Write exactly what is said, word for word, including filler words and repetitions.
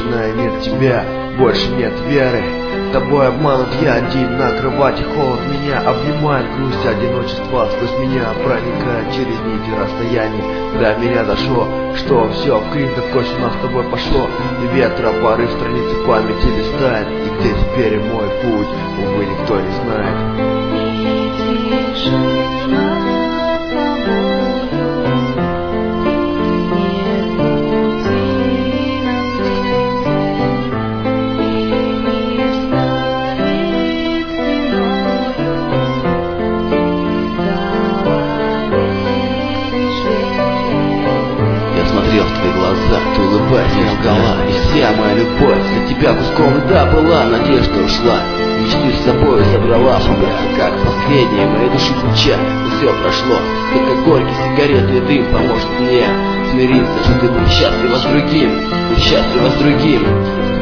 начиная мир тебя, больше нет веры. Тобой обманут я один на кровати, холод меня обнимает, грусть одиночества сквозь меня проникает через нити расстояний. До меня дошло, что все в крик, как у нас с тобой пошло, и ветра порыв страницы памяти листает, и где теперь мой путь, увы, никто не знает. Смотрел в твои глаза, ты улыбайся, не лгала. И вся моя любовь для тебя куском льда была. Надежда ушла, мечты с собой забрала меня, как последние моей души ключа. Но все прошло, только горький сигареты и дым поможет мне смириться, что ты будешь счастлива с другим, будешь счастлива с другим.